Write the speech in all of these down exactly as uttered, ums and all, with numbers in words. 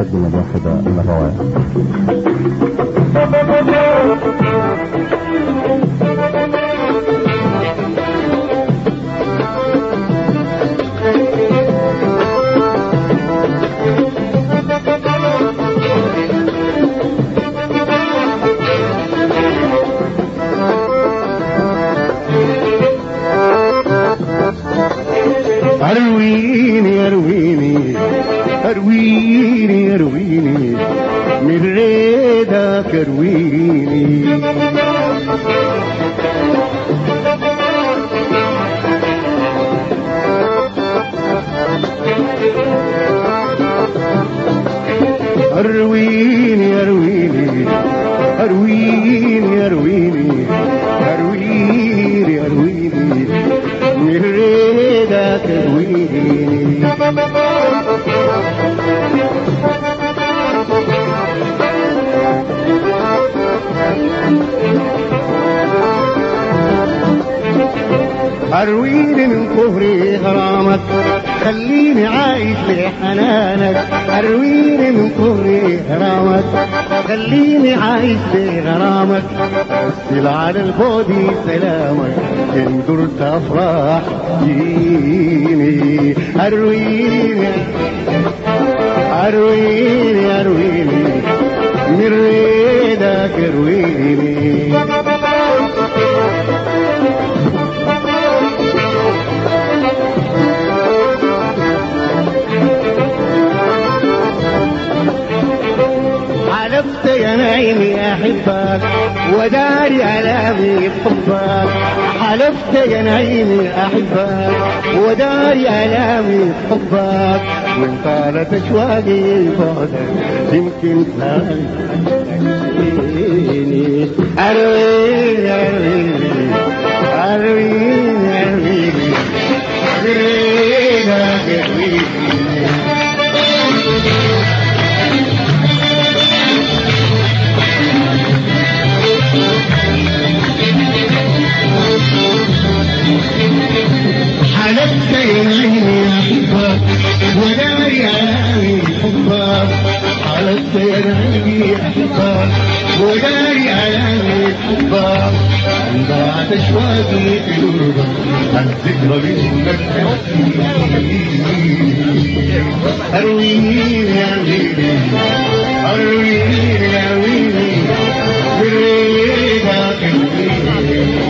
المقدمة الواحدة من الروائع. أرويني أرويني أرويني أرويني من ريدك أرويني أرويني أرويني أرويني أرويني أرويني أرويني من ريدك أرويني أرويني من كفري غرامك خليني عايش لحنانك أرويني من كفري غرامك خليني عايش لغرامك أرسل على البودي سلامك إن درت أفراح جيني أرويني أرويني أرويني من ريدك أرويني حلفت يا نعيمي أحبك وداري ألامي بحبك حلفت يا نعيمي أحبك وداري ألامي بحبك وإن طالت أشواقي بعدك يمكن تلاقيني أرويني أرويني أرويني أرويني أرويني أرويني حلفت يا نعيمي أحبك وداري ألامي بحبك حلفت يا نعيمي أحبك وداري ألامي بحبك إن ضاعت أشواقي في قلبك الذكرى منك أرويني أرويني أرويني أرويني بريدك أرويني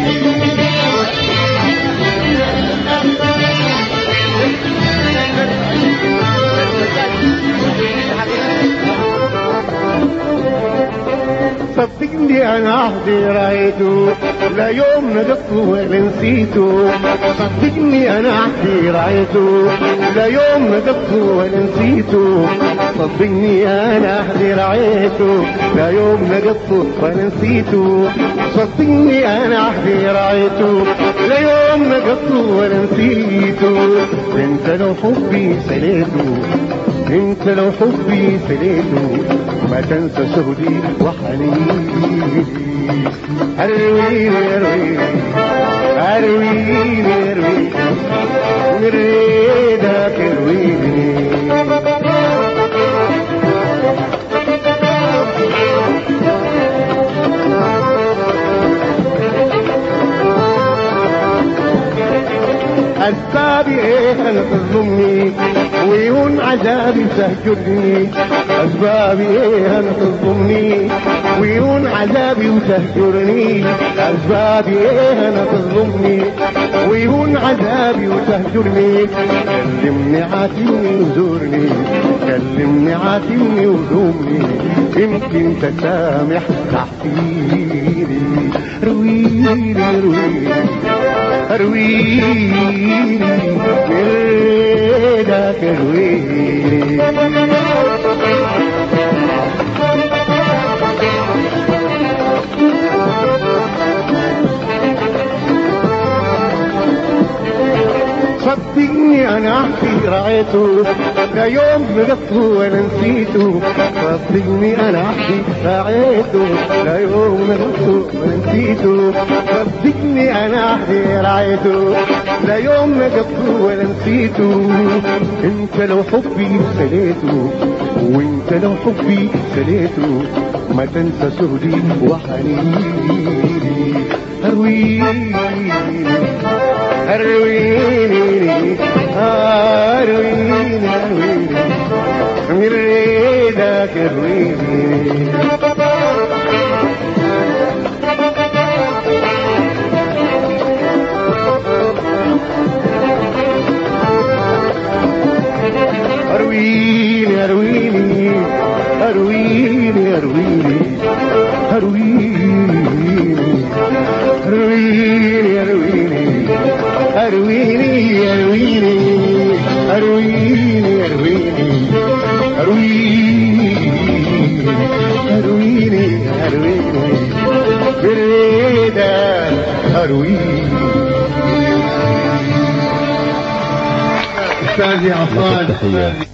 صدقني انا عهدي رايته لا يوم ندقته ولا نسيته صدقني انا عهدي رايته لا يوم ندقته ولا نسيته صدقني انا عهدي رايته لا يوم ندقته ولا نسيته صدقني انا عهدي رايته لا يوم ندقته ولا نسيته انت لو حبي سليته انت لو حبي سليته ما تنسى شهدي وحنيني أرويني أرويني أرويني أرويني من ريدك أرويني أسبابي إيه أنا تظلمني ويهون عذابي تهجرني أسبابي إيه أنا تظلمني ويهون عذابي وتهجرني أسبابي إيه أنا تظلمني ويهون عذابي وتهجرني كلمني عاتمني وزورني كلمني عاتمني وزومني يمكن تسامح تحكيلي رويني رويني أرويني بيدك أرويني صدقني انا احكي راعيته لا يوم نقصه ولا نسيته صدقني انا احكي راعيته لا يوم نقصه ولا نسيته صدقني انا احكي راعيته لا يوم نقضته ولا نسيته. انت لو حبي سليته وانت لو حبي سليته ما تنسى سهدي وحنيني. ارويني ارويني ارويني ارويني من ريدك ارويني. أرويني أرويني أرويني أرويني أرويني أرويني أرويني أرويني أرويني أرويني أرويني أرويني أرويني بريدة أرويني. أستاذي عفان.